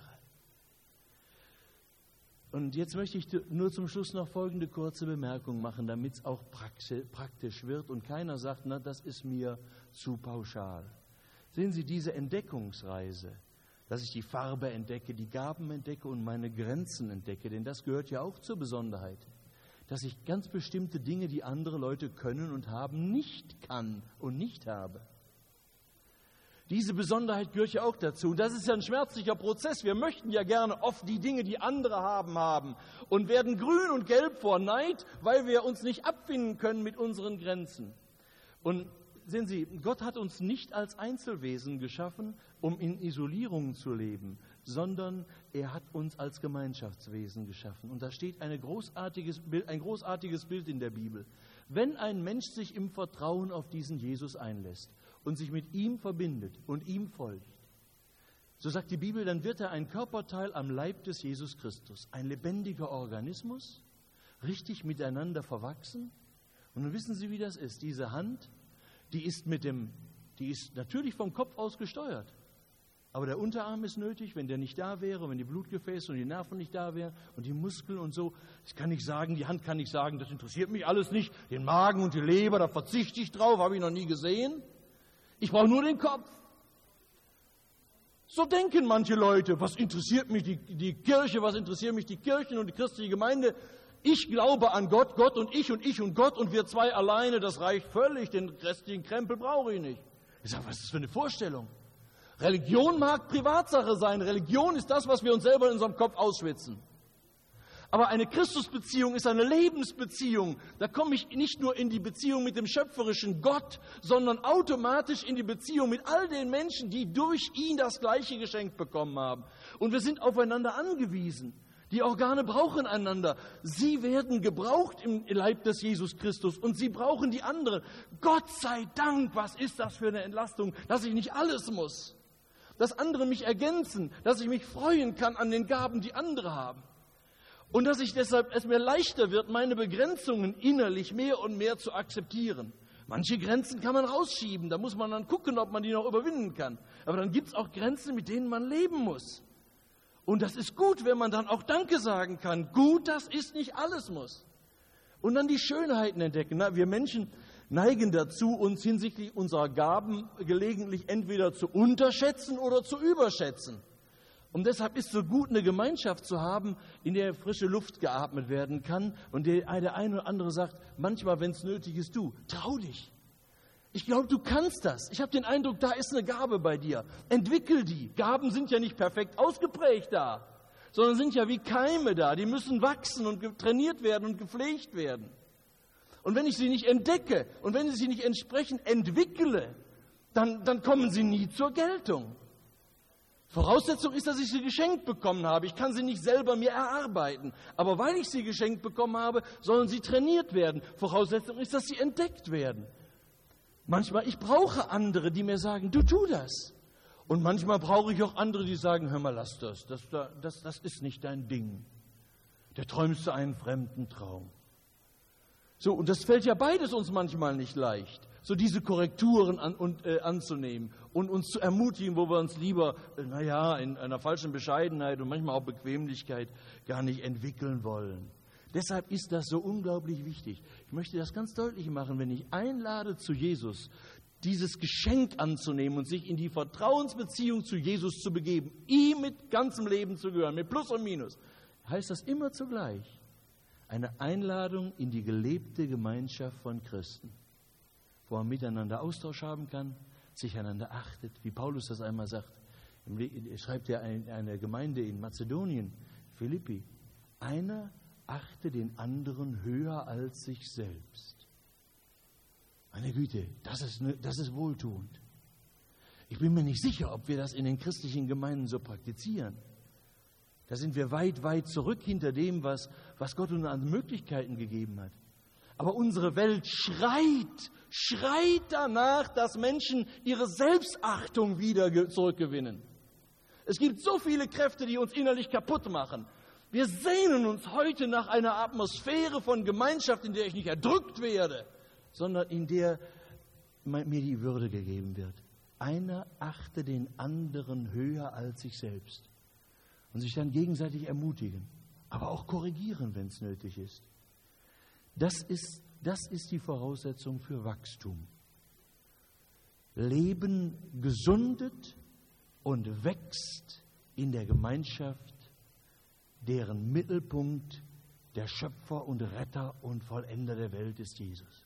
Und jetzt möchte ich nur zum Schluss noch folgende kurze Bemerkung machen, damit es auch praktisch wird und keiner sagt, na, das ist mir zu pauschal. Sehen Sie, diese Entdeckungsreise, dass ich die Farbe entdecke, die Gaben entdecke und meine Grenzen entdecke, denn das gehört ja auch zur Besonderheit, dass ich ganz bestimmte Dinge, die andere Leute können und haben, nicht kann und nicht habe. Diese Besonderheit gehört ja auch dazu. Und das ist ja ein schmerzlicher Prozess. Wir möchten ja gerne oft die Dinge, die andere haben, haben und werden grün und gelb vor Neid, weil wir uns nicht abfinden können mit unseren Grenzen. Und sehen Sie, Gott hat uns nicht als Einzelwesen geschaffen, um in Isolierung zu leben, sondern er hat uns als Gemeinschaftswesen geschaffen. Und da steht eine großartiges Bild, ein großartiges Bild in der Bibel. Wenn ein Mensch sich im Vertrauen auf diesen Jesus einlässt und sich mit ihm verbindet und ihm folgt, so sagt die Bibel, dann wird er ein Körperteil am Leib des Jesus Christus, ein lebendiger Organismus, richtig miteinander verwachsen. Und nun wissen Sie, wie das ist. Diese Hand, die ist, mit dem, die ist natürlich vom Kopf aus gesteuert. Aber der Unterarm ist nötig, wenn der nicht da wäre, wenn die Blutgefäße und die Nerven nicht da wären und die Muskeln und so. Ich kann nicht sagen, die Hand kann nicht sagen, das interessiert mich alles nicht. Den Magen und die Leber, da verzichte ich drauf, habe ich noch nie gesehen. Ich brauche nur den Kopf. So denken manche Leute, was interessiert mich die, die Kirche, was interessieren mich die Kirchen und die christliche Gemeinde? Ich glaube an Gott, Gott und ich und ich und Gott und wir zwei alleine, das reicht völlig, den restlichen Krempel brauche ich nicht. Ich sage, was ist das für eine Vorstellung? Religion mag Privatsache sein, Religion ist das, was wir uns selber in unserem Kopf ausschwitzen. Aber eine Christusbeziehung ist eine Lebensbeziehung. Da komme ich nicht nur in die Beziehung mit dem schöpferischen Gott, sondern automatisch in die Beziehung mit all den Menschen, die durch ihn das Gleiche geschenkt bekommen haben. Und wir sind aufeinander angewiesen. Die Organe brauchen einander. Sie werden gebraucht im Leib des Jesus Christus und sie brauchen die anderen. Gott sei Dank, was ist das für eine Entlastung, dass ich nicht alles muss. Dass andere mich ergänzen, dass ich mich freuen kann an den Gaben, die andere haben. Und dass ich deshalb es mir leichter wird, meine Begrenzungen innerlich mehr und mehr zu akzeptieren. Manche Grenzen kann man rausschieben, da muss man dann gucken, ob man die noch überwinden kann. Aber dann gibt es auch Grenzen, mit denen man leben muss. Und das ist gut, wenn man dann auch Danke sagen kann. Gut, dass es nicht alles muss. Und dann die Schönheiten entdecken. Na, wir Menschen neigen dazu, uns hinsichtlich unserer Gaben gelegentlich entweder zu unterschätzen oder zu überschätzen. Und deshalb ist es so gut, eine Gemeinschaft zu haben, in der frische Luft geatmet werden kann. Und der, der eine oder andere sagt, manchmal, wenn es nötig ist, du, trau dich. Ich glaube, du kannst das. Ich habe den Eindruck, da ist eine Gabe bei dir. Entwickel die. Gaben sind ja nicht perfekt ausgeprägt da, sondern sind ja wie Keime da. Die müssen wachsen und trainiert werden und gepflegt werden. Und wenn ich sie nicht entdecke und wenn ich sie nicht entsprechend entwickle, dann, dann kommen sie nie zur Geltung. Voraussetzung ist, dass ich sie geschenkt bekommen habe. Ich kann sie nicht selber mir erarbeiten. Aber weil ich sie geschenkt bekommen habe, sollen sie trainiert werden. Voraussetzung ist, dass sie entdeckt werden. Manchmal, ich brauche andere, die mir sagen, du tu das. Und manchmal brauche ich auch andere, die sagen, hör mal, lass das, das, das, das ist nicht dein Ding. Da träumst du einen fremden Traum. So, und das fällt ja beides uns manchmal nicht leicht, so diese Korrekturen an, und, äh, anzunehmen und uns zu ermutigen, wo wir uns lieber, äh, naja, in einer falschen Bescheidenheit und manchmal auch Bequemlichkeit gar nicht entwickeln wollen. Deshalb ist das so unglaublich wichtig. Ich möchte das ganz deutlich machen, wenn ich einlade zu Jesus, dieses Geschenk anzunehmen und sich in die Vertrauensbeziehung zu Jesus zu begeben, ihm mit ganzem Leben zu gehören, mit Plus und Minus, heißt das immer zugleich eine Einladung in die gelebte Gemeinschaft von Christen, wo man miteinander Austausch haben kann, sich einander achtet, wie Paulus das einmal sagt. Er schreibt ja eine Gemeinde in Mazedonien, Philippi, einer achte den anderen höher als sich selbst. Meine Güte, das ist, das ist wohltuend. Ich bin mir nicht sicher, ob wir das in den christlichen Gemeinden so praktizieren. Da sind wir weit, weit zurück hinter dem, was, was Gott uns an Möglichkeiten gegeben hat. Aber unsere Welt schreit, schreit danach, dass Menschen ihre Selbstachtung wieder zurückgewinnen. Es gibt so viele Kräfte, die uns innerlich kaputt machen. Wir sehnen uns heute nach einer Atmosphäre von Gemeinschaft, in der ich nicht erdrückt werde, sondern in der mir die Würde gegeben wird. Einer achte den anderen höher als sich selbst und sich dann gegenseitig ermutigen, aber auch korrigieren, wenn es nötig ist. Das ist, das ist die Voraussetzung für Wachstum. Leben gesundet und wächst in der Gemeinschaft, deren Mittelpunkt der Schöpfer und Retter und Vollender der Welt ist Jesus.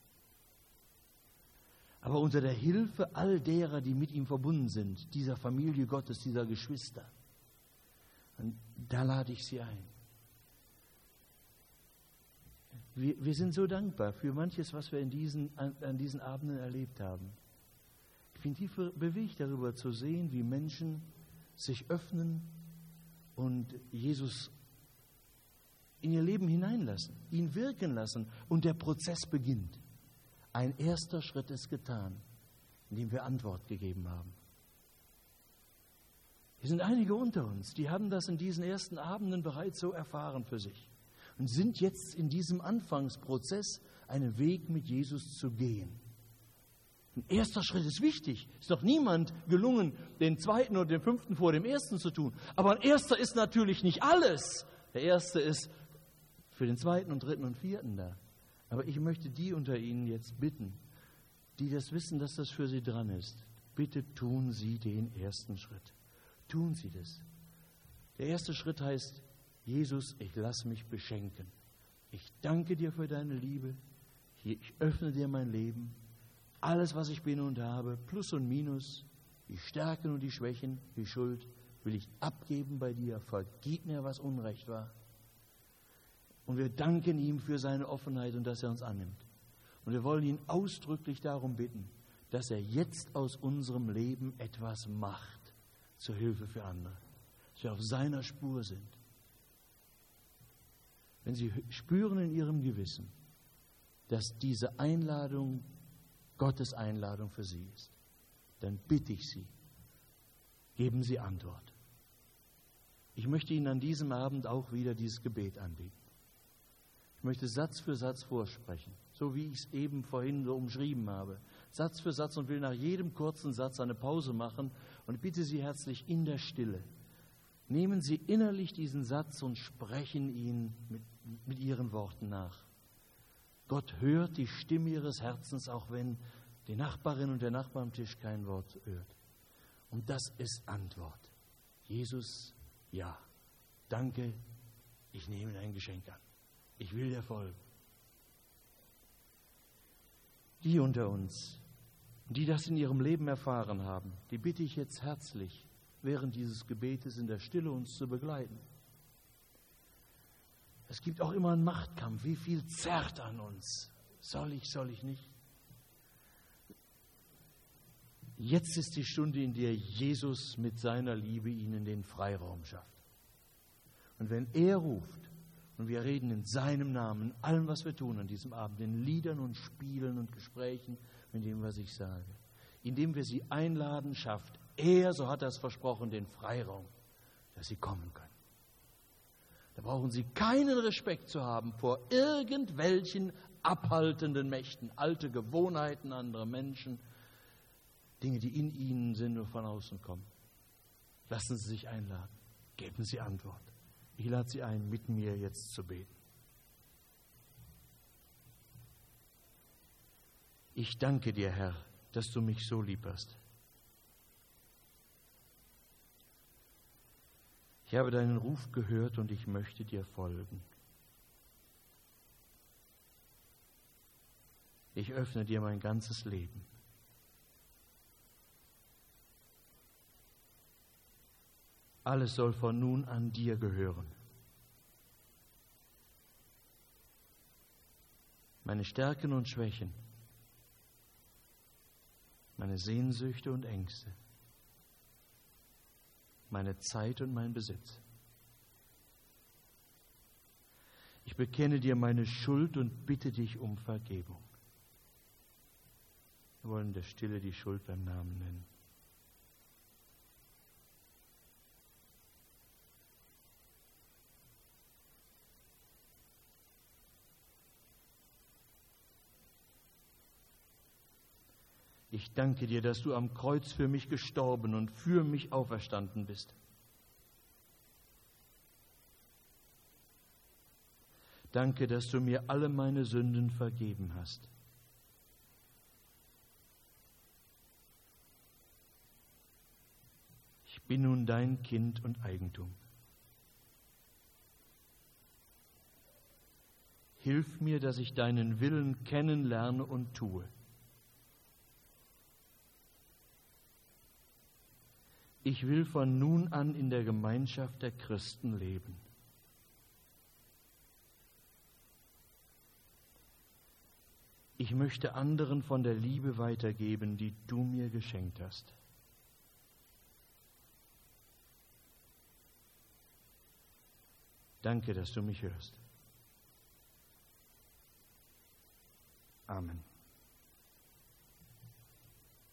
Aber unter der Hilfe all derer, die mit ihm verbunden sind, dieser Familie Gottes, dieser Geschwister, und da lade ich sie ein. Wir, wir sind so dankbar für manches, was wir in diesen, an, an diesen Abenden erlebt haben. Ich bin tief bewegt darüber zu sehen, wie Menschen sich öffnen und Jesus in ihr Leben hineinlassen, ihn wirken lassen und der Prozess beginnt. Ein erster Schritt ist getan, indem wir Antwort gegeben haben. Hier sind einige unter uns, die haben das in diesen ersten Abenden bereits so erfahren für sich und sind jetzt in diesem Anfangsprozess, einen Weg mit Jesus zu gehen. Ein erster Schritt ist wichtig. Es ist doch niemand gelungen, den zweiten oder den fünften vor dem ersten zu tun. Aber ein erster ist natürlich nicht alles. Der erste ist für den zweiten und dritten und vierten da. Aber ich möchte die unter Ihnen jetzt bitten, die das wissen, dass das für Sie dran ist. Bitte tun Sie den ersten Schritt. Tun Sie das. Der erste Schritt heißt, Jesus, ich lasse mich beschenken. Ich danke dir für deine Liebe. Ich öffne dir mein Leben. Alles, was ich bin und habe, Plus und Minus, die Stärken und die Schwächen, die Schuld, will ich abgeben bei dir. Vergib mir, was Unrecht war. Und wir danken ihm für seine Offenheit und dass er uns annimmt. Und wir wollen ihn ausdrücklich darum bitten, dass er jetzt aus unserem Leben etwas macht zur Hilfe für andere. Dass wir auf seiner Spur sind. Wenn Sie spüren in Ihrem Gewissen, dass diese Einladung Gottes Einladung für Sie ist, dann bitte ich Sie, geben Sie Antwort. Ich möchte Ihnen an diesem Abend auch wieder dieses Gebet anbieten. Ich möchte Satz für Satz vorsprechen, so wie ich es eben vorhin so umschrieben habe. Satz für Satz und will nach jedem kurzen Satz eine Pause machen und bitte Sie herzlich in der Stille. Nehmen Sie innerlich diesen Satz und sprechen ihn mit, mit Ihren Worten nach. Gott hört die Stimme Ihres Herzens, auch wenn die Nachbarin und der Nachbar am Tisch kein Wort hört. Und das ist Antwort. Jesus, ja, danke, ich nehme dein Geschenk an. Ich will dir folgen. Die unter uns, die das in ihrem Leben erfahren haben, die bitte ich jetzt herzlich, während dieses Gebetes in der Stille uns zu begleiten. Es gibt auch immer einen Machtkampf. Wie viel zerrt an uns? Soll ich, soll ich nicht? Jetzt ist die Stunde, in der Jesus mit seiner Liebe ihnen den Freiraum schafft. Und wenn er ruft, Und wir reden in seinem Namen, in allem, was wir tun an diesem Abend, in Liedern und Spielen und Gesprächen, mit dem, was ich sage. Indem wir sie einladen, schafft er, so hat er es versprochen, den Freiraum, dass sie kommen können. Da brauchen sie keinen Respekt zu haben vor irgendwelchen abhaltenden Mächten, alte Gewohnheiten anderer Menschen, Dinge, die in ihnen sind und von außen kommen. Lassen Sie sich einladen, geben Sie Antwort. Ich lade Sie ein, mit mir jetzt zu beten. Ich danke dir, Herr, dass du mich so lieb hast. Ich habe deinen Ruf gehört und ich möchte dir folgen. Ich öffne dir mein ganzes Leben. Alles soll von nun an dir gehören. Meine Stärken und Schwächen, meine Sehnsüchte und Ängste, meine Zeit und mein Besitz. Ich bekenne dir meine Schuld und bitte dich um Vergebung. Wir wollen der Stille die Schuld beim Namen nennen. Ich danke dir, dass du am Kreuz für mich gestorben und für mich auferstanden bist. Danke, dass du mir alle meine Sünden vergeben hast. Ich bin nun dein Kind und Eigentum. Hilf mir, dass ich deinen Willen kennenlerne und tue. Ich will von nun an in der Gemeinschaft der Christen leben. Ich möchte anderen von der Liebe weitergeben, die du mir geschenkt hast. Danke, dass du mich hörst. Amen.